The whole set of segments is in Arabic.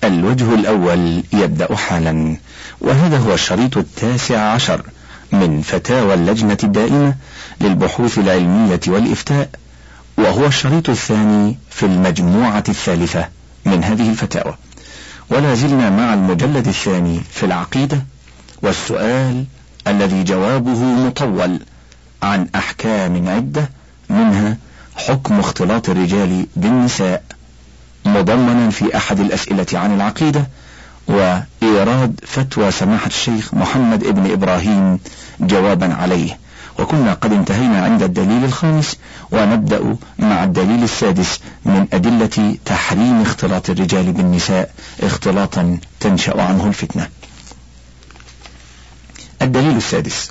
الوجه الأول يبدأ حالا، وهذا هو الشريط 19 من فتاوى اللجنة الدائمة للبحوث العلمية والإفتاء، وهو الشريط الثاني في المجموعة الثالثة من هذه الفتاوى، ولا زلنا مع المجلد الثاني في العقيدة، والسؤال الذي جوابه مطول عن أحكام عدة، منها حكم اختلاط الرجال بالنساء، مضمنا في أحد الأسئلة عن العقيدة، وإيراد فتوى سماحة الشيخ محمد ابن إبراهيم جوابا عليه. وكنا قد انتهينا عند الدليل الخامس، ونبدأ مع الدليل السادس من أدلة تحريم اختلاط الرجال بالنساء اختلاطا تنشأ عنه الفتنة. الدليل السادس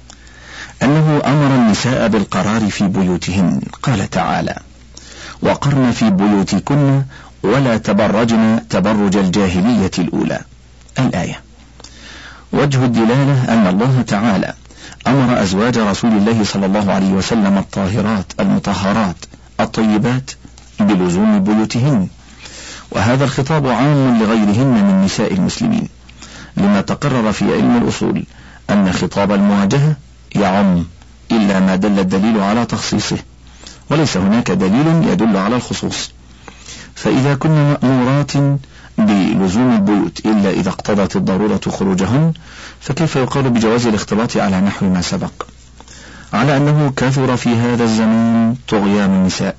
أنه أمر النساء بالقرار في بيوتهن، قال تعالى: وقرن في بيوتكن ولا تبرجن تبرج الجاهلية الأولى، الآية. وجه الدلالة أن الله تعالى أمر أزواج رسول الله صلى الله عليه وسلم الطاهرات المطهرات الطيبات بلزوم بيوتهن، وهذا الخطاب عام لغيرهن من نساء المسلمين، لما تقرر في علم الأصول أن خطاب المواجهة يعم إلا ما دل الدليل على تخصيصه، وليس هناك دليل يدل على الخصوص. فإذا كنا مأمورات بلزوم البيوت إلا إذا اقتضت الضرورة خروجهن، فكيف يقال بجواز الاختلاط على نحو ما سبق، على أنه كثر في هذا الزمان طغيان النساء،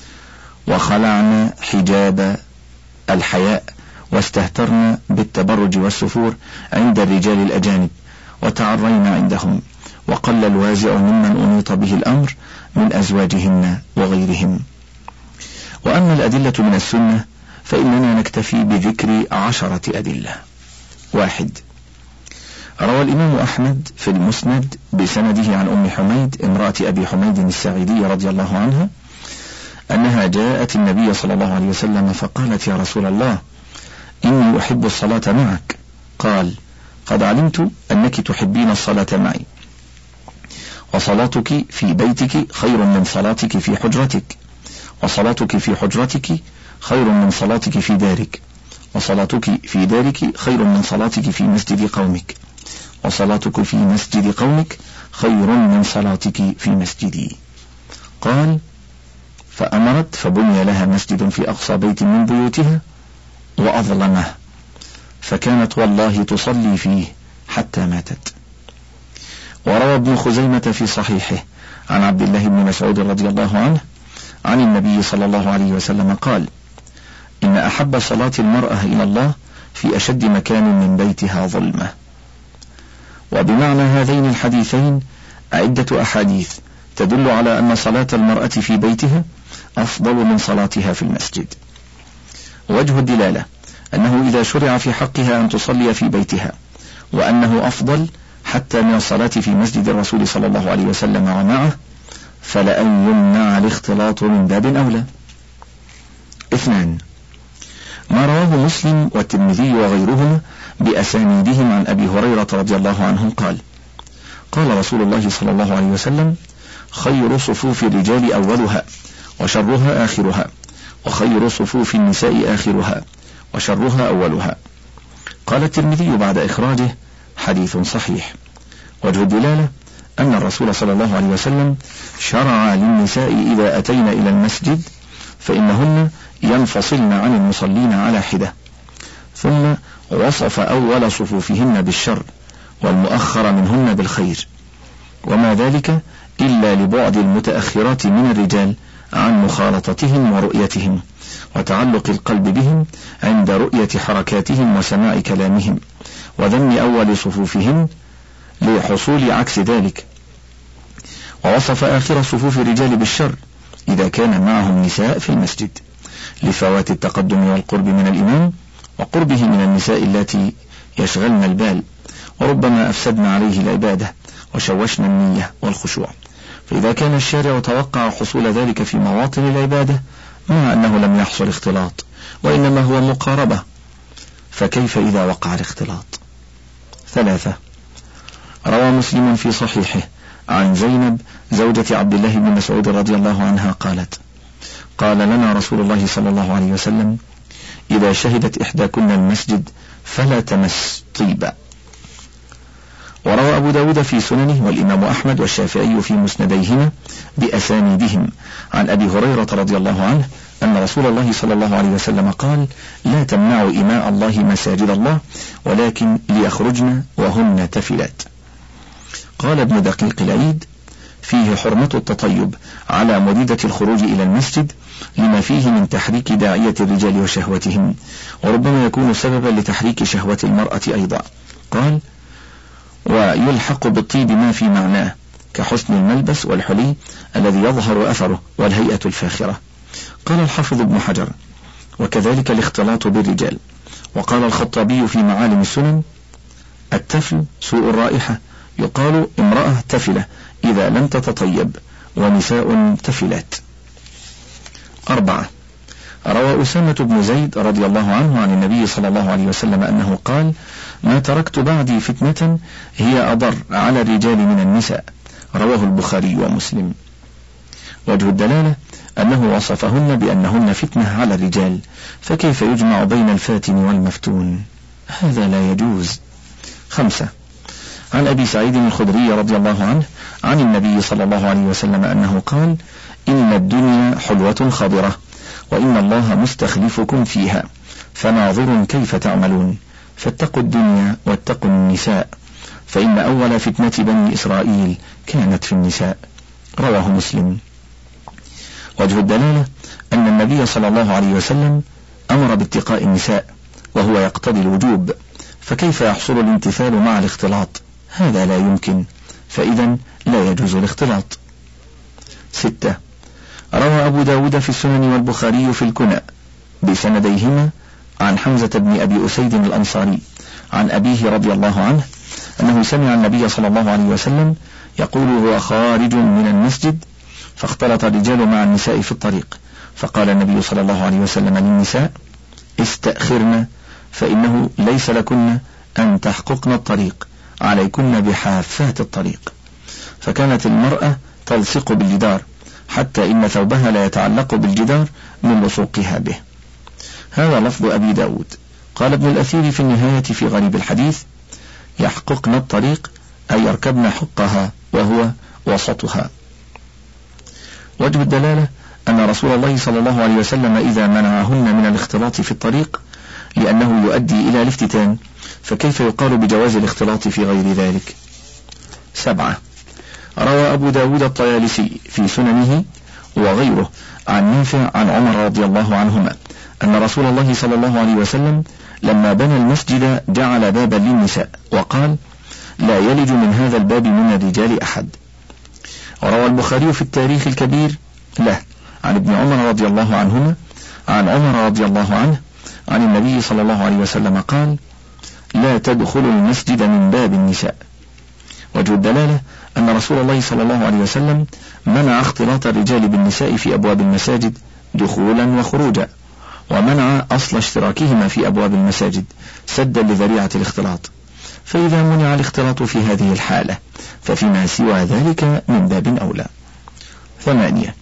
وخلعن حجاب الحياء واستهترن بالتبرج والسفور عند الرجال الأجانب وتعرين عندهم، وقل الوازع ممن أنيط به الأمر من أزواجهن وغيرهم. وأما الأدلة من السنة فإننا نكتفي بذكر 10 أدلة. 1. روى الإمام أحمد في المسند بسنده عن أم حميد امرأة أبي حميد الساعدي رضي الله عنها أنها جاءت النبي صلى الله عليه وسلم فقالت: يا رسول الله، إني أحب الصلاة معك. قال: قد علمت أنك تحبين الصلاة معي، وصلاتك في بيتك خير من صلاتك في حجرتك، وصلاتك في حجرتك خير من صلاتك في دارك، وصلاتك في دارك خير من صلاتك في مسجد قومك، وصلاتك في مسجد قومك خير من صلاتك في مسجدي. قال: فأمرت فبني لها مسجد في أقصى بيت من بيوتها وأظلمه، فكانت والله تصلي فيه حتى ماتت. وروى ابن خزيمة في صحيحه عن عبد الله بن مسعود رضي الله عنه عن النبي صلى الله عليه وسلم قال: إن أحب صلاة المرأة إلى الله في أشد مكان من بيتها ظلمة. وبمعنى هذين الحديثين عدة أحاديث تدل على أن صلاة المرأة في بيتها أفضل من صلاتها في المسجد. وجه الدلالة أنه إذا شرع في حقها أن تصلي في بيتها، وأنه أفضل حتى من الصلاة في مسجد الرسول صلى الله عليه وسلم ومعه، فلأن يمنع الاختلاط من باب أولى. 2. ما رواه مسلم والترمذي وغيرهما بأسانيدهم عن أبي هريرة رضي الله عنه قال: قال رسول الله صلى الله عليه وسلم: خير صفوف الرجال أولها وشرها آخرها، وخير صفوف النساء آخرها وشرها أولها. قال الترمذي بعد إخراجه: حديث صحيح. وجه الدلالة أن الرسول صلى الله عليه وسلم شرع للنساء إذا أتين إلى المسجد فإنهن ينفصلن عن المصلين على حدة، ثم وصف أول صفوفهن بالشر والمؤخر منهن بالخير، وما ذلك إلا لبعد المتأخرات من الرجال عن مخالطتهم ورؤيتهم، وتعلق القلب بهم عند رؤية حركاتهم وسماع كلامهم، وذم أول صفوفهم لحصول عكس ذلك. ووصف آخر صفوف الرجال بالشر إذا كان معهم نساء في المسجد، لفوات التقدم والقرب من الإمام، وقربه من النساء التي يشغلن البال، وربما أفسدن عليه العبادة وشوشن النية والخشوع. فإذا كان الشارع توقع حصول ذلك في مواطن العبادة مع أنه لم يحصل اختلاط وإنما هو مقاربة، فكيف إذا وقع الاختلاط؟ 3. روى مسلم في صحيحه عن زينب زوجة عبد الله بن مسعود رضي الله عنها قالت: قال لنا رسول الله صلى الله عليه وسلم: إذا شهدت إحداكن المسجد فلا تمس طيبا. وروى أبو داود في سننه والإمام أحمد والشافعي في مسنديهما بأسانيدهم عن أبي هريرة رضي الله عنه أن رسول الله صلى الله عليه وسلم قال: لا تمنعوا إماء الله مساجد الله ولكن ليخرجن وهن تفلات. قال ابن دقيق العيد: فيه حرمة التطيب على مريدة الخروج إلى المسجد لما فيه من تحريك داعية الرجال وشهوتهم، وربما يكون سببا لتحريك شهوة المرأة أيضا. قال: ويلحق بالطيب ما في معناه كحسن الملبس والحلي الذي يظهر أثره والهيئة الفاخرة. قال الحافظ ابن حجر: وكذلك الاختلاط بالرجال. وقال الخطابي في معالم السنن: التفل سوء الرائحة، يقال امرأة تفلة إذا لم تتطيب، ونساء تفلات. 4. روى أسامة بن زيد رضي الله عنه عن النبي صلى الله عليه وسلم أنه قال: ما تركت بعدي فتنة هي أضر على الرجال من النساء. رواه البخاري ومسلم. وجه الدلالة أنه وصفهن بأنهن فتنة على الرجال، فكيف يجمع بين الفاتن والمفتون؟ هذا لا يجوز. 5. عن أبي سعيد الخدري رضي الله عنه عن النبي صلى الله عليه وسلم أنه قال: إن الدنيا حلوة خضرة، وإن الله مستخلفكم فيها، فناظر كيف تعملون، فاتقوا الدنيا واتقوا النساء، فإن أول فتنة بني إسرائيل كانت في النساء. رواه مسلم. وجه الدلالة أن النبي صلى الله عليه وسلم أمر باتقاء النساء، وهو يقتضي الوجوب، فكيف يحصل الامتثال مع الاختلاط؟ هذا لا يمكن، فإذا لا يجوز الاختلاط. 6. روى أبو داود في السنن والبخاري في الكنى بسنديهما عن حمزة بن أبي أسيد الأنصاري عن أبيه رضي الله عنه أنه سمع النبي صلى الله عليه وسلم يقول هو خارج من المسجد: فاختلط الرجال مع النساء في الطريق، فقال النبي صلى الله عليه وسلم للنساء: استأخرن، فإنه ليس لكن أن تحققن الطريق، عليكن بحافات الطريق. فكانت المرأة تلصق بالجدار حتى إن ثوبها لا يتعلق بالجدار من لصوقها به. هذا لفظ أبي داود. قال ابن الأثير في النهاية في غريب الحديث: يحققن الطريق أي يركبن حقها وهو وسطها. وجه الدلالة أن رسول الله صلى الله عليه وسلم إذا منعهن من الاختلاط في الطريق لأنه يؤدي إلى الافتتان، فكيف يقال بجواز الاختلاط في غير ذلك؟ 7. روى أبو داود الطيالسي في سننه وغيره عن نافع عن عمر رضي الله عنهما أن رسول الله صلى الله عليه وسلم لما بنى المسجد جعل بابا للنساء، وقال: لا يلج من هذا الباب من الرجال أحد. وروى البخاري في التاريخ الكبير له عن ابن عمر رضي الله عنهما عن عمر رضي الله عنه عن النبي صلى الله عليه وسلم قال: لا تدخلوا المسجد من باب النساء. وجه الدلالة أن رسول الله صلى الله عليه وسلم منع اختلاط الرجال بالنساء في أبواب المساجد دخولا وخروجا، ومنع أصل اشتراكهما في أبواب المساجد سدا لذريعة الاختلاط، فإذا منع الاختلاط في هذه الحالة ففيما سوى ذلك من باب أولى. 8.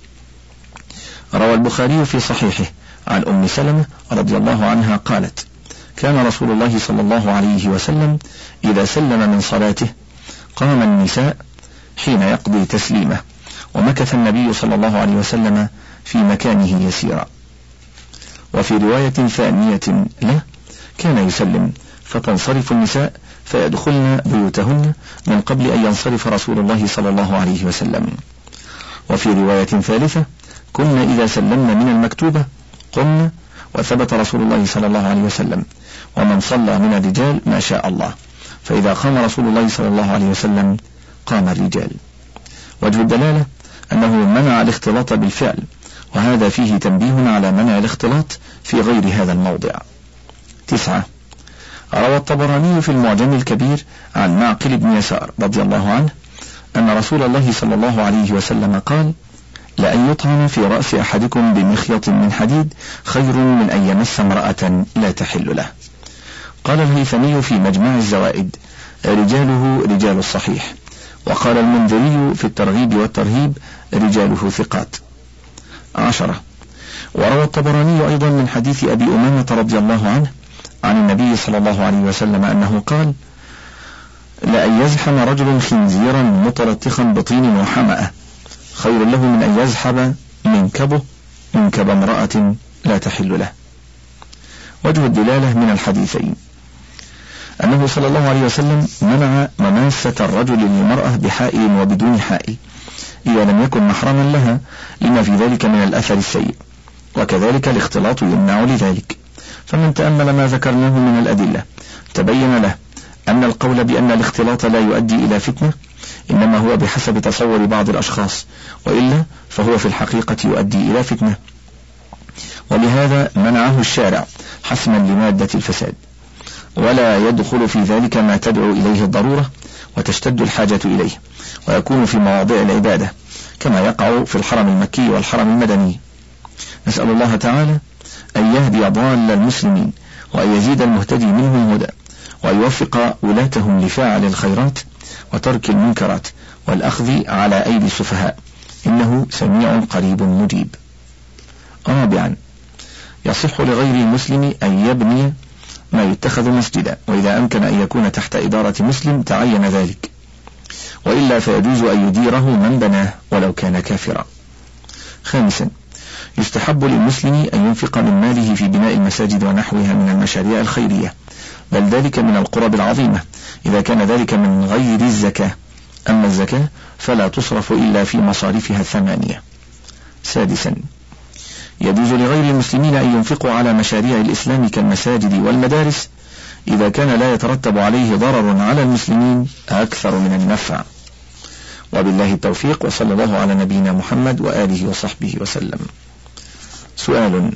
روى البخاري في صحيحه عن أم سلمة رضي الله عنها قالت: كان رسول الله صلى الله عليه وسلم إذا سلم من صلاته قام النساء حين يقضي تسليمه، ومكث النبي صلى الله عليه وسلم في مكانه يسيرا. وفي رواية ثانية له كان يسلم فتنصرف النساء فيدخلن بيوتهن من قبل أن ينصرف رسول الله صلى الله عليه وسلم. وفي رواية ثالثة: كنا إذا سلمنا من المكتوبة قمنا، وثبت رسول الله صلى الله عليه وسلم: ومن صلى من الرجال ما شاء الله، فإذا قام رسول الله صلى الله عليه وسلم قام الرجال. وجه الدلالة أنه منع الاختلاط بالفعل، وهذا فيه تنبيه على منع الاختلاط في غير هذا الموضع. 9. روى الطبراني في المعجم الكبير عن معقل بن يسار رضي الله عنه أن رسول الله صلى الله عليه وسلم قال: لأن يطعن في رأس أحدكم بمخيط من حديد خير من أن يمس امرأة لا تحل له. قال الهيثمي في مجمع الزوائد: رجاله رجال الصحيح. وقال المنذري في الترغيب والترهيب: رجاله ثقات. 10. وروى الطبراني أيضا من حديث أبي أمامة رضي الله عنه عن النبي صلى الله عليه وسلم أنه قال: لأن يزحم رجل خنزيرا متلطخا بطين وحمأة خير له من أن يزحب منكب امرأة لا تحل له. وجه الدلالة من الحديثين أنه صلى الله عليه وسلم منع مماسة الرجل للمرأة بحائل وبدون حائل إذا لم يكن محرما لها لما في ذلك من الأثر السيء، وكذلك الاختلاط يمنع لذلك. فمن تأمل ما ذكرناه من الأدلة تبين له أن القول بأن الاختلاط لا يؤدي إلى فتنة إنما هو بحسب تصور بعض الأشخاص، وإلا فهو في الحقيقة يؤدي إلى فتنة، ولهذا منعه الشارع حسما لمادة الفساد، ولا يدخل في ذلك ما تدعو إليه الضرورة وتشتد الحاجة إليه، ويكون في مواضع العبادة كما يقع في الحرم المكي والحرم المدني. نسأل الله تعالى أن يهدي ضال المسلمين وأن يزيد المهتدي منهم هدى، وأن يوفق ولاتهم لفاعل الخيرات وترك المنكرات والأخذ على أيدي السفهاء، إنه سميع قريب مجيب. رابعا، يصح لغير المسلم أن يبني ما يتخذ مسجدا، وإذا أمكن أن يكون تحت إدارة مسلم تعين ذلك، وإلا فيجوز أن يديره من بناه ولو كان كافرا. خامسا، يستحب للمسلم أن ينفق من ماله في بناء المساجد ونحوها من المشاريع الخيرية، بل ذلك من القرب العظيمة إذا كان ذلك من غير الزكاة، أما الزكاة فلا تصرف إلا في مصارفها 8. سادسا، يجوز لغير المسلمين أن ينفقوا على مشاريع الإسلام كالمساجد والمدارس إذا كان لا يترتب عليه ضرر على المسلمين أكثر من النفع. وبالله التوفيق، وصلى الله على نبينا محمد وآله وصحبه وسلم. سؤال: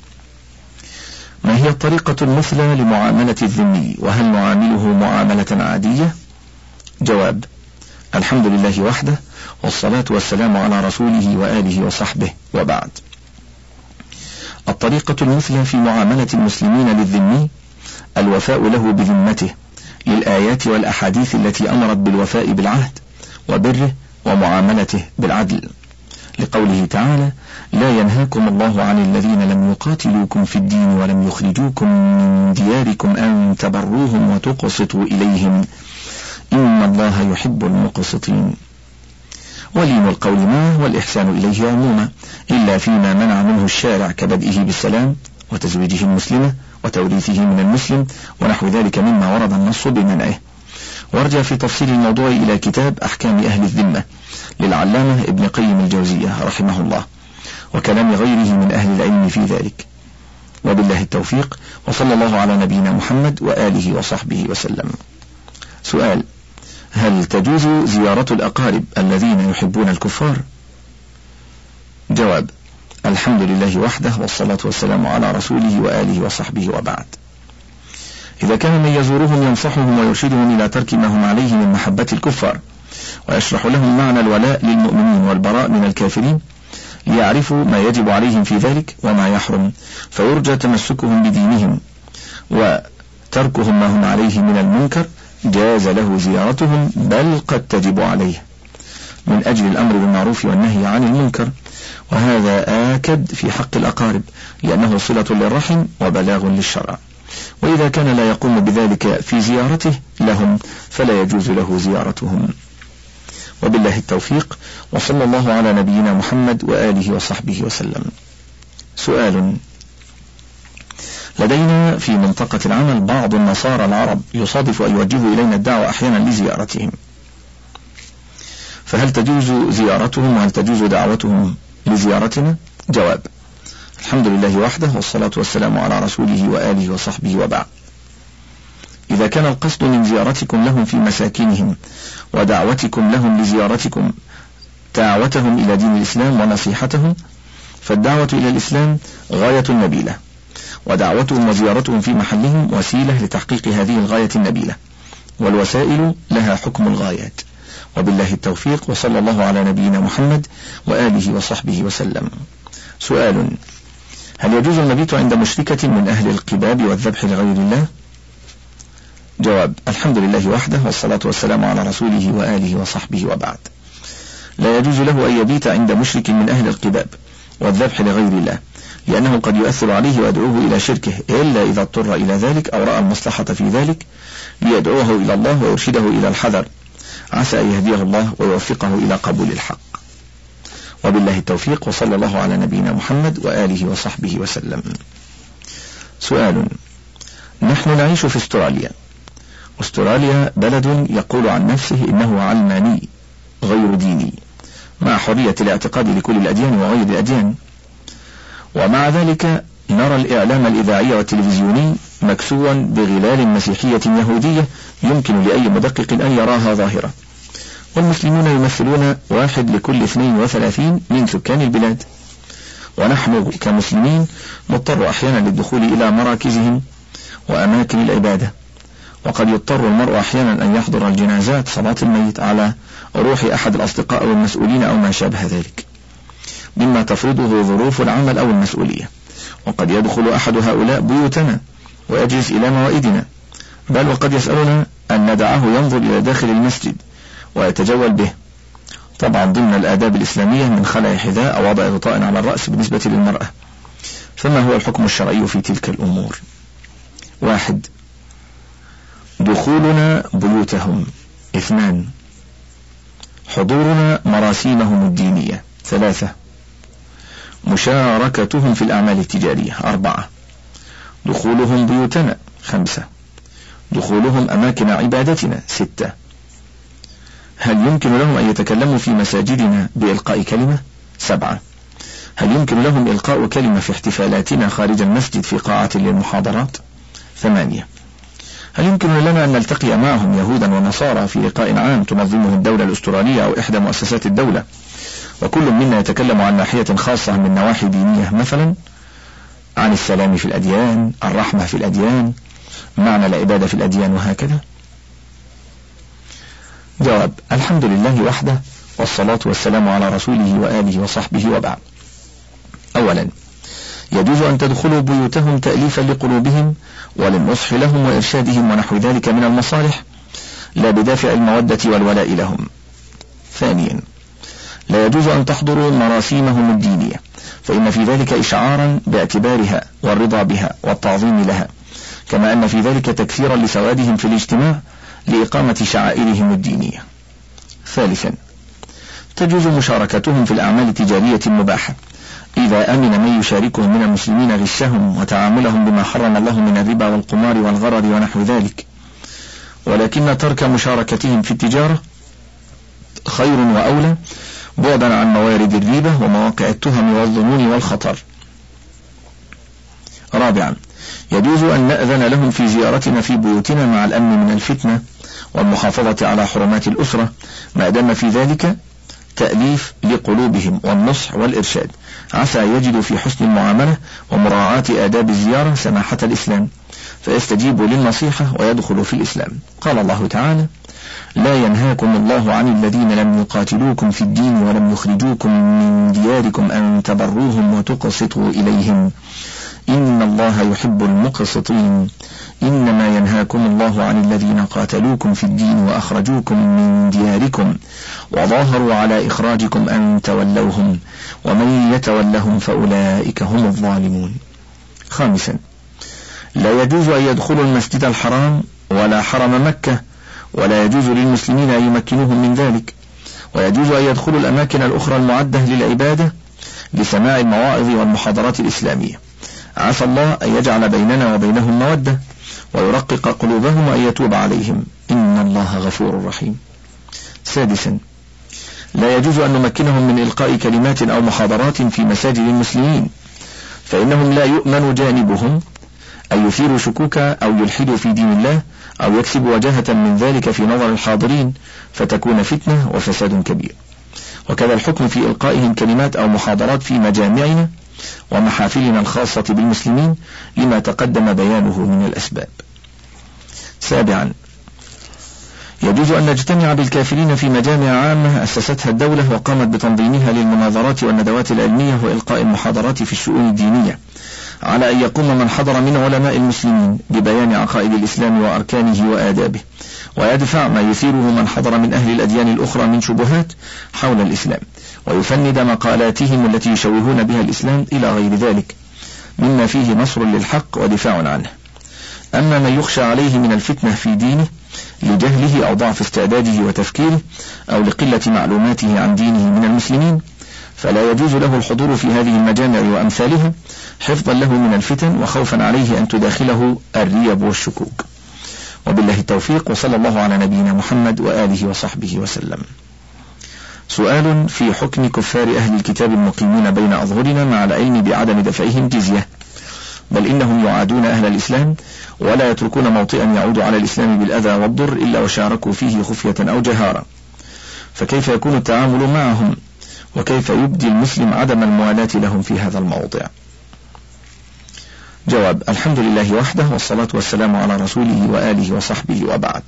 ما هي الطريقة المثلى لمعاملة الذمي، وهل نعامله معاملة عادية؟ جواب: الحمد لله وحده، والصلاة والسلام على رسوله وآله وصحبه، وبعد. الطريقة المثلى في معاملة المسلمين للذمي الوفاء له بذمته للآيات والأحاديث التي أمرت بالوفاء بالعهد وبره ومعاملته بالعدل، لقوله تعالى: لا ينهاكم الله عن الذين لم يقاتلوكم في الدين ولم يخرجوكم من دياركم أن تبروهم وتقسطوا إليهم إن الله يحب المقسطين. ولين القول معه والإحسان إليه عموما، إلا فيما منع منه الشارع كبدئه بالسلام وتزويجه المسلمة وتوريثه من المسلم ونحو ذلك مما ورد النص بمنعه. وارجع في تفصيل الموضوع إلى كتاب أحكام أهل الذمة للعلامة ابن قيم الجوزية رحمه الله، وكلام غيره من أهل العلم في ذلك. وبالله التوفيق، وصلى الله على نبينا محمد وآله وصحبه وسلم. سؤال: هل تجوز زيارة الأقارب الذين يحبون الكفار؟ جواب: الحمد لله وحده، والصلاة والسلام على رسوله وآله وصحبه، وبعد. إذا كان من يزورهم ينصحهم ويرشدهم إلى ترك ما هم عليه من محبة الكفار، ويشرح لهم معنى الولاء للمؤمنين والبراء من الكافرين ليعرفوا ما يجب عليهم في ذلك وما يحرم، فيرجى تمسكهم بدينهم وتركهم ما هم عليه من المنكر، جاز له زيارتهم، بل قد تجب عليه من أجل الأمر بالمعروف والنهي عن المنكر، وهذا آكد في حق الأقارب لأنه صلة للرحم وبلاغ للشرع. وإذا كان لا يقوم بذلك في زيارته لهم فلا يجوز له زيارتهم. وبالله التوفيق، وصلى الله على نبينا محمد وآله وصحبه وسلم. سؤال: لدينا في منطقة العمل بعض النصارى العرب يصادف أن يوجهوا إلينا الدعوة أحيانا لزيارتهم، فهل تجوز زيارتهم وهل تجوز دعوتهم لزيارتنا؟ جواب: الحمد لله وحده، والصلاة والسلام على رسوله وآله وصحبه، وبعد. إذا كان القصد من زيارتكم لهم في مساكنهم ودعوتكم لهم لزيارتكم دعوتهم إلى دين الإسلام ونصيحتهم، فالدعوة إلى الإسلام غاية نبيلة، ودعوتهم وزيارتهم في محلهم وسيلة لتحقيق هذه الغاية النبيلة، والوسائل لها حكم الغايات. وبالله التوفيق، وصلى الله على نبينا محمد وآله وصحبه وسلم. سؤال: هل يجوز المبيت عند مشركة من أهل القباب والذبح لغير الله؟ جواب: الحمد لله وحده، والصلاة والسلام على رسوله وآله وصحبه، وبعد. لا يجوز له أن يبيت عند مشرك من أهل القباب والذبح لغير الله، لأنه قد يؤثر عليه ويدعوه إلى شركه إلا إذا اضطر إلى ذلك أو رأى المصلحة في ذلك ليدعوه إلى الله ويرشده إلى الحذر، عسى أن يهديه الله ويوفقه إلى قبول الحق. وبالله التوفيق، وصلى الله على نبينا محمد وآله وصحبه وسلم. سؤال: نحن نعيش في استراليا، واستراليا بلد يقول عن نفسه إنه علماني غير ديني مع حرية الاعتقاد لكل الأديان وغير الأديان، ومع ذلك نرى الإعلام الإذاعي والتلفزيوني مكسوا بغلال مسيحية يهودية يمكن لأي مدقق أن يراها ظاهرة، والمسلمون يمثلون 1 لكل 32 من سكان البلاد، ونحن كمسلمين نضطر أحيانا للدخول إلى مراكزهم وأماكن العبادة، وقد يضطر المرء أحيانا أن يحضر الجنازات صلاة الميت على روح أحد الأصدقاء أو المسؤولين أو ما شابه ذلك مما تفرضه ظروف العمل أو المسؤولية، وقد يدخل أحد هؤلاء بيوتنا ويجلس إلى موائدنا، بل وقد يسألنا أن ندعه ينظر إلى داخل المسجد ويتجول به، طبعا ضمن الآداب الإسلامية من خلع حذاء أو وضع غطاء على الرأس بالنسبة للمرأة. فما هو الحكم الشرعي في تلك الأمور؟ 1. دخولنا بيوتهم. 2. حضورنا مراسيمهم الدينية. 3. مشاركتهم في الأعمال التجارية. 4. دخولهم بيوتنا. 5. دخولهم أماكن عبادتنا. 6. هل يمكن لهم أن يتكلموا في مساجدنا بإلقاء كلمة؟ 7. هل يمكن لهم إلقاء كلمة في احتفالاتنا خارج المسجد في قاعة للمحاضرات؟ 8. هل يمكن لنا أن نلتقي معهم يهودا ونصارى في لقاء عام تنظمه الدولة الأسترالية أو إحدى مؤسسات الدولة، وكل منا يتكلم عن ناحية خاصة من نواحي دينية، مثلا عن السلام في الأديان، الرحمة في الأديان، معنى العبادة في الأديان، وهكذا؟ جواب: الحمد لله وحده، والصلاة والسلام على رسوله وآله وصحبه، وبعد. أولا، يجوز أن تدخلوا بيوتهم تأليفا لقلوبهم وللنصح لهم وإرشادهم ونحو ذلك من المصالح، لا بدافع المودة والولاء لهم. ثانيا، لا يجوز أن تحضروا مراسيمهم الدينية، فإن في ذلك إشعارا باعتبارها والرضا بها والتعظيم لها، كما أن في ذلك تكثيرا لسوادهم في الاجتماع لإقامة شعائرهم الدينية. ثالثا، تجوز مشاركتهم في الأعمال التجارية المباحة إذا أمن من يشاركهم من المسلمين غشهم وتعاملهم بما حرم الله من الربا والقمار والغرر ونحو ذلك، ولكن ترك مشاركتهم في التجارة خير وأولى بعدا عن موارد الريبة ومواقع التهم والظنون والخطر. رابعا، يجوز أن نأذن لهم في زيارتنا في بيوتنا مع الأمن من الفتنة والمحافظة على حرمات الأسرة، ما دام في ذلك تأليف لقلوبهم والنصح والإرشاد، عسى يجد في حسن المعاملة ومراعاة آداب الزيارة سماحة الإسلام، فيستجيب للنصيحة ويدخل في الإسلام. قال الله تعالى: لا ينهاكم الله عن الذين لم يقاتلوكم في الدين ولم يخرجوكم من دياركم أن تبروهم وتقسطوا إليهم إن الله يحب المقسطين. إنما ينهاكم الله عن الذين قاتلوكم في الدين وأخرجوكم من دياركم وظاهروا على إخراجكم أن تولوهم ومن يتولهم فأولئك هم الظالمون. خامسا، لا يجوز أن يدخلوا المسجد الحرام ولا حرم مكة، ولا يجوز للمسلمين أن يمكنوهم من ذلك، ويجوز أن يدخلوا الأماكن الأخرى المعدة للعبادة لسماع المواعظ والمحاضرات الإسلامية، عسى الله أن يجعل بيننا وبينهم مودة ويرقق قلوبهم وأن يتوب عليهم، إن الله غفور رحيم. سادسا، لا يجوز أن نمكنهم من إلقاء كلمات أو محاضرات في مساجد المسلمين، فإنهم لا يؤمن جانبهم أن يثيروا شكوكا أو يلحدوا في دين الله أو يكسبوا وجاهة من ذلك في نظر الحاضرين فتكون فتنة وفساد كبير. وكذا الحكم في إلقائهم كلمات أو محاضرات في مجامعنا ومحافلنا الخاصة بالمسلمين لما تقدم بيانه من الأسباب. سابعا، يجوز أن نجتمع بالكافرين في مجامع عامة أسستها الدولة وقامت بتنظيمها للمناظرات والندوات العلمية وإلقاء المحاضرات في الشؤون الدينية، على أن يقوم من حضر من علماء المسلمين ببيان عقائد الإسلام وأركانه وآدابه، ويدفع ما يثيره من حضر من أهل الأديان الأخرى من شبهات حول الإسلام، ويفند مقالاتهم التي يشوهون بها الإسلام إلى غير ذلك، مما فيه نصر للحق ودفاع عنه. أما من يخشى عليه من الفتنة في دينه لجهله أو ضعف استعداده وتفكيره أو لقلة معلوماته عن دينه من المسلمين، فلا يجوز له الحضور في هذه المجامع وأمثالها حفظا له من الفتن وخوفا عليه أن تداخله الريب والشكوك. وبالله التوفيق، وصلى الله على نبينا محمد وآله وصحبه وسلم. سؤال في حكم كفار أهل الكتاب المقيمين بين أظهرنا مع العلم بعدم دفعهم جزية، بل إنهم يعادون أهل الإسلام ولا يتركون موطئا يعود على الإسلام بالأذى والضر إلا وشاركوا فيه خفية أو جهارا، فكيف يكون التعامل معهم؟ وكيف يبدي المسلم عدم الموالاة لهم في هذا الموضع؟ جواب: الحمد لله وحده، والصلاة والسلام على رسوله وآله وصحبه، وبعد.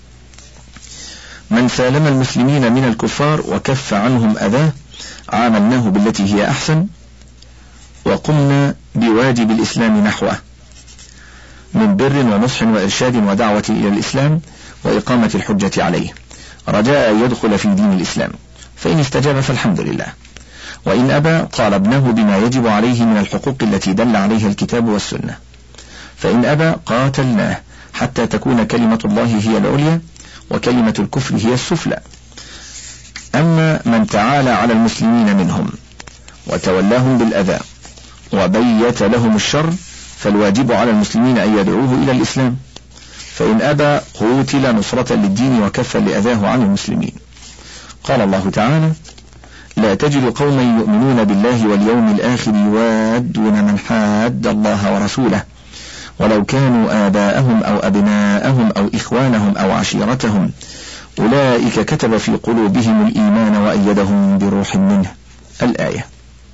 من سالم المسلمين من الكفار وكف عنهم أذاه عاملناه بالتي هي أحسن، وقمنا بواجب الإسلام نحوه من بر ونصح وإرشاد ودعوة إلى الإسلام وإقامة الحجة عليه، رجاء أن يدخل في دين الإسلام، فإن استجاب فالحمد لله، وإن أبى طالبناه بما يجب عليه من الحقوق التي دل عليها الكتاب والسنة، فإن أبى قاتلناه حتى تكون كلمة الله هي العليا وكلمة الكفر هي السفلى. أما من تعالى على المسلمين منهم وتولاهم بالأذى وبيت لهم الشر، فالواجب على المسلمين أن يدعوه إلى الإسلام، فإن أبى قوتل نصرة للدين وكفا لأذاه عن المسلمين. قال الله تعالى: لا تجد قوما يؤمنون بالله واليوم الآخر يوادون من حاد الله ورسوله ولو كانوا آباءهم أو أبناءهم أو إخوانهم أو عشيرتهم أولئك كتب في قلوبهم الإيمان وأيدهم بروح منه. الآية.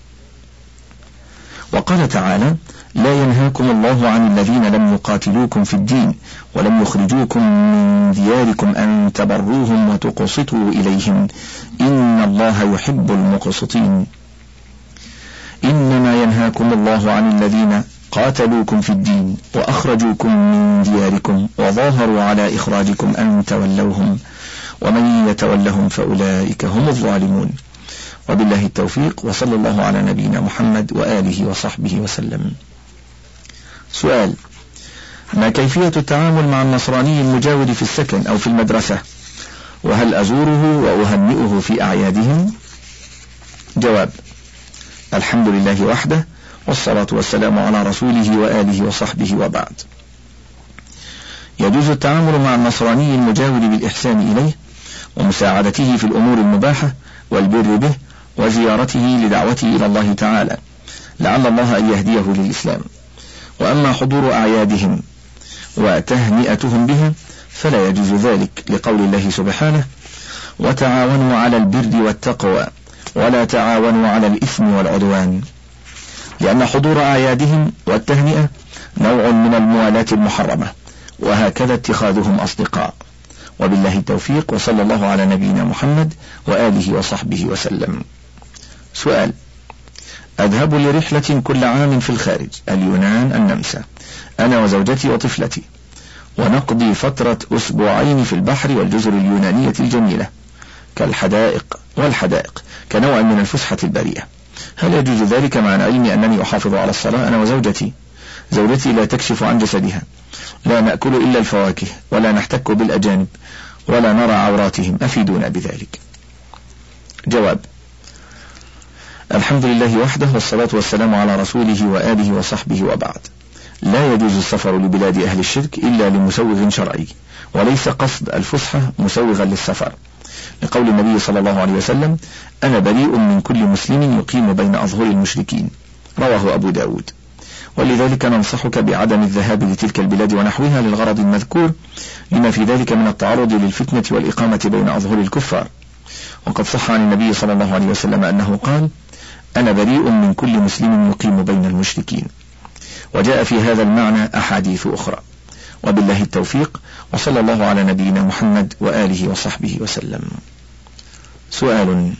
وقال تعالى: لا ينهاكم الله عن الذين لم يقاتلوكم في الدين ولم يخرجوكم من دياركم أن تبروهم وتقسطوا إليهم إن الله يحب المقسطين. إنما ينهاكم الله عن الذين قاتلوكم في الدين وأخرجوكم من دياركم وظاهروا على إخراجكم أن تولوهم ومن يتولهم فأولئك هم الظالمون. وبالله التوفيق، وصلى الله على نبينا محمد وآله وصحبه وسلم. سؤال: ما كيفية التعامل مع النصراني المجاور في السكن أو في المدرسة؟ وهل أزوره وأهنئه في أعيادهم؟ جواب: الحمد لله وحده، والصلاة والسلام على رسوله وآله وصحبه، وبعد. يجوز التعامل مع النصراني المجاور بالإحسان إليه ومساعدته في الأمور المباحة والبر به وزيارته لدعوته إلى الله تعالى لعل الله أن يهديه للإسلام. وأما حضور أعيادهم وتهنئتهم بها فلا يجوز ذلك، لقول الله سبحانه: وتعاونوا على البر والتقوى ولا تعاونوا على الإثم والعدوان، لأن حضور أعيادهم والتهنئة نوع من الموالاة المحرمة، وهكذا اتخاذهم أصدقاء. وبالله التوفيق، وصلى الله على نبينا محمد وآله وصحبه وسلم. سؤال: أذهب لرحلة كل عام في الخارج، اليونان النمسا، أنا وزوجتي وطفلتي، ونقضي فترة أسبوعين في البحر والجزر اليونانية الجميلة والحدائق كنوع من الفسحة البريئة. هل يجوز ذلك مع العلم أنني أحافظ على الصلاة أنا وزوجتي؟ زوجتي لا تكشف عن جسدها، لا نأكل إلا الفواكه ولا نحتك بالأجانب ولا نرى عوراتهم، أفيدونا بذلك. جواب: الحمد لله وحده، والصلاة والسلام على رسوله وآله وصحبه، وبعد. لا يجوز السفر لبلاد أهل الشرك إلا لمسوغ شرعي، وليس قصد الفسحة مسوغا للسفر، لقول النبي صلى الله عليه وسلم: أنا بريء من كل مسلم يقيم بين أظهر المشركين، رواه أبو داود. ولذلك ننصحك بعدم الذهاب لتلك البلاد ونحوها للغرض المذكور، لما في ذلك من التعرض للفتنة والإقامة بين أظهر الكفار. وقد صح عن النبي صلى الله عليه وسلم أنه قال: أنا بريء من كل مسلم يقيم بين المشركين. وجاء في هذا المعنى أحاديث أخرى. وبالله التوفيق، وصلى الله على نبينا محمد وآله وصحبه وسلم. سؤال: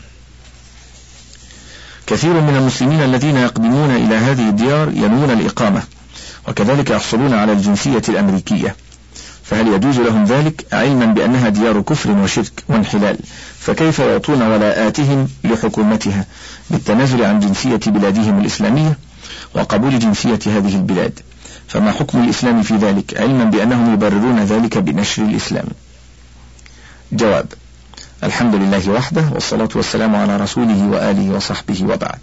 كثير من المسلمين الذين يقدمون إلى هذه الديار ينوون الإقامة، وكذلك يحصلون على الجنسية الأمريكية، فهل يجوز لهم ذلك علما بأنها ديار كفر وشرك وانحلال؟ فكيف يعطون ولاءاتهم لحكومتها بالتنازل عن جنسية بلادهم الإسلامية وقبول جنسية هذه البلاد، فما حكم الإسلام في ذلك، علما بأنهم يبررون ذلك بنشر الإسلام؟ جواب: الحمد لله وحده، والصلاة والسلام على رسوله وآله وصحبه، وبعد.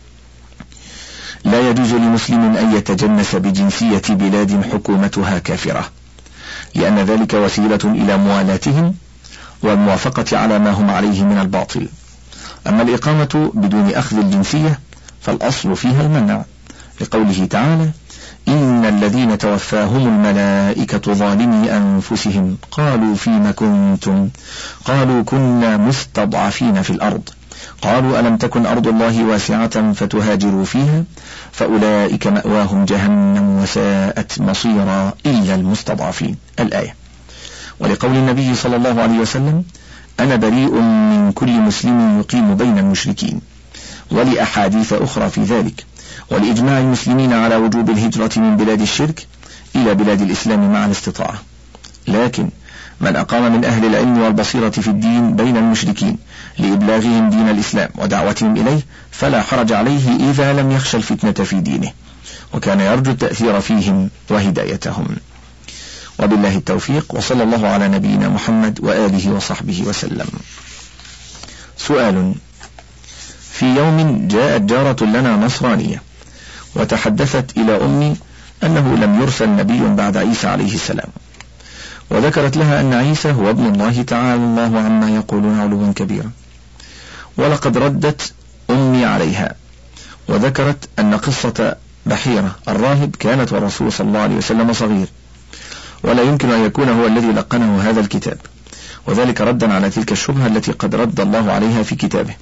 لا يجوز لمسلم أن يتجنس بجنسية بلاد حكومتها كافرة، لأن ذلك وسيلة إلى موالاتهم والموافقة على ما هم عليه من الباطل. أما الإقامة بدون أخذ الجنسية فالأصل فيها المنع، لقوله تعالى: إن الذين توفاهم الملائكة ظالمي أنفسهم قالوا فيم كنتم قالوا كنا مستضعفين في الأرض قالوا ألم تكن أرض الله واسعة فتهاجروا فيها فأولئك مأواهم جهنم وساءت مصيرا إلا المستضعفين، الآية. ولقول النبي صلى الله عليه وسلم: أنا بريء من كل مسلم يقيم بين المشركين، ولأحاديث أخرى في ذلك، ولإجماع المسلمين على وجوب الهجرة من بلاد الشرك إلى بلاد الإسلام مع الاستطاعة. لكن من أقام من أهل العلم والبصيرة في الدين بين المشركين لإبلاغهم دين الإسلام ودعوتهم إليه فلا حرج عليه إذا لم يخشى الفتنة في دينه، وكان يرجو التأثير فيهم وهدايتهم. وبالله التوفيق، وصلى الله على نبينا محمد وآله وصحبه وسلم. سؤال: في يوم جاءت جارة لنا نصرانية وتحدثت إلى أمي أنه لم يرسل نبي بعد عيسى عليه السلام، وذكرت لها أن عيسى هو ابن الله تعالى الله عما يقولون علوا كبيرا، ولقد ردت أمي عليها وذكرت أن قصة بحيرة الراهب كانت والرسول صلى الله عليه وسلم صغير، ولا يمكن أن يكون هو الذي لقنه هذا الكتاب، وذلك ردا على تلك الشبهة التي قد رد الله عليها في كتابه.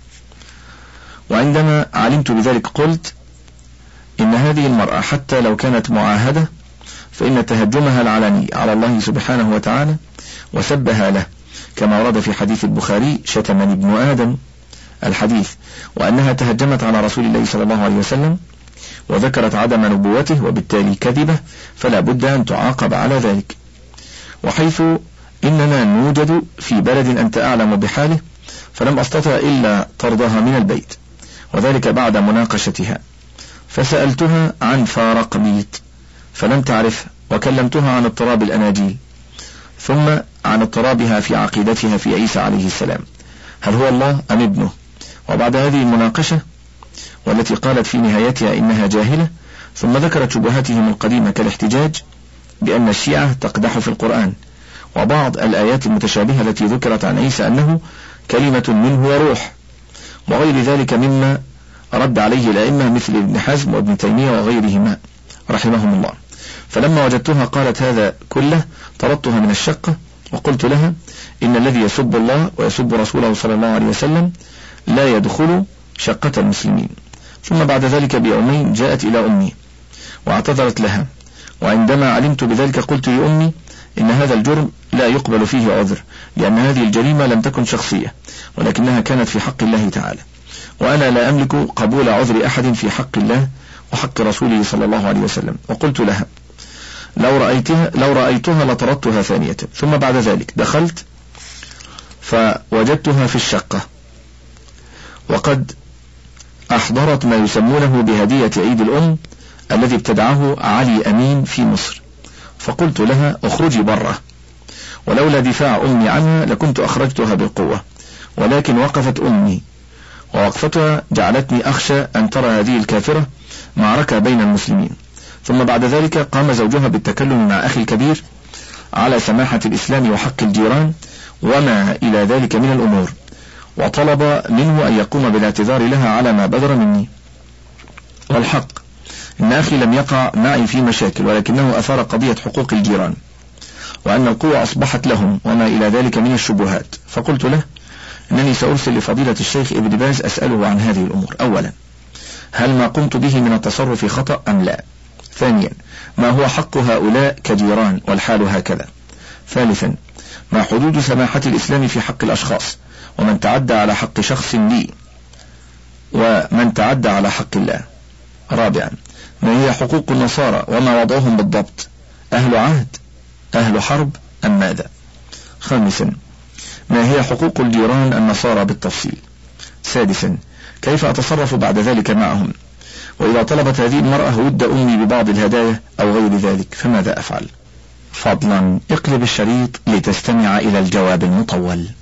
وعندما علمت بذلك قلت إن هذه المرأة حتى لو كانت معاهدة فإن تهجمها العلني على الله سبحانه وتعالى وسبها له، كما ورد في حديث البخاري: شتمني ابن آدم الحديث، وأنها تهجمت على رسول الله صلى الله عليه وسلم وذكرت عدم نبوته وبالتالي كذبة، فلا بد أن تعاقب على ذلك. وحيث إننا نوجد في بلد أنت أعلم بحاله فلم أستطع إلا طردها من البيت، وذلك بعد مناقشتها، فسألتها عن فارقميط فلم تعرف، وكلمتها عن اضطراب الأناجيل، ثم عن اضطرابها في عقيدتها في عيسى عليه السلام، هل هو الله أم ابنه؟ وبعد هذه المناقشة والتي قالت في نهايتها إنها جاهلة، ثم ذكرت شبهاتهم القديمة كالاحتجاج بأن الشيعة تقدح في القرآن وبعض الآيات المتشابهة التي ذكرت عن عيسى أنه كلمة منه وروح، وغير ذلك مما رد عليه الأئمة مثل ابن حزم وابن تيمية وغيرهما رحمهم الله. فلما وجدتها قالت هذا كله طردتها من الشقة وقلت لها إن الذي يسب الله ويسب رسوله صلى الله عليه وسلم لا يدخل شقة المسلمين. ثم بعد ذلك بيومين جاءت إلى أمي واعتذرت لها، وعندما علمت بذلك قلت لأمي إن هذا الجرم لا يقبل فيه عذر، لأن هذه الجريمة لم تكن شخصية ولكنها كانت في حق الله تعالى، وأنا لا أملك قبول عذر أحد في حق الله وحق رسوله صلى الله عليه وسلم. وقلت لها لو رأيتها لطردتها ثانية. ثم بعد ذلك دخلت فوجدتها في الشقة وقد أحضرت ما يسمونه بهدية عيد الأم الذي ابتدعه علي أمين في مصر، فقلت لها اخرجي بره، ولولا دفاع أمي عنها لكنت أخرجتها بالقوة، ولكن وقفت أمي، ووقفتها جعلتني أخشى أن ترى هذه الكافرة معركة بين المسلمين. ثم بعد ذلك قام زوجها بالتكلم مع أخي الكبير على سماحة الإسلام وحق الجيران وما إلى ذلك من الأمور، وطلب منه أن يقوم بالاعتذار لها على ما بدر مني. والحق إن أخي لم يقع معي في مشاكل، ولكنه أثار قضية حقوق الجيران وأن القوة أصبحت لهم وما إلى ذلك من الشبهات. فقلت له إنني سأرسل لفضيلة الشيخ ابن باز أسأله عن هذه الأمور: أولا، هل ما قمت به من التصرف خطأ أم لا؟ ثانيا، ما هو حق هؤلاء كجيران والحال هكذا؟ ثالثا، ما حدود سماحة الإسلام في حق الأشخاص ومن تعدى على حق شخص لي ومن تعدى على حق الله؟ رابعا، ما هي حقوق النصارى وما وضعهم بالضبط؟ أهل عهد أهل حرب أم ماذا؟ خامسا، ما هي حقوق الجيران النصارى بالتفصيل؟ سادسا، كيف أتصرف بعد ذلك معهم؟ وإذا طلبت هذه المرأة ود أمي ببعض الهدايا أو غير ذلك فماذا أفعل؟ فضلا اقلب الشريط لتستمع إلى الجواب المطول.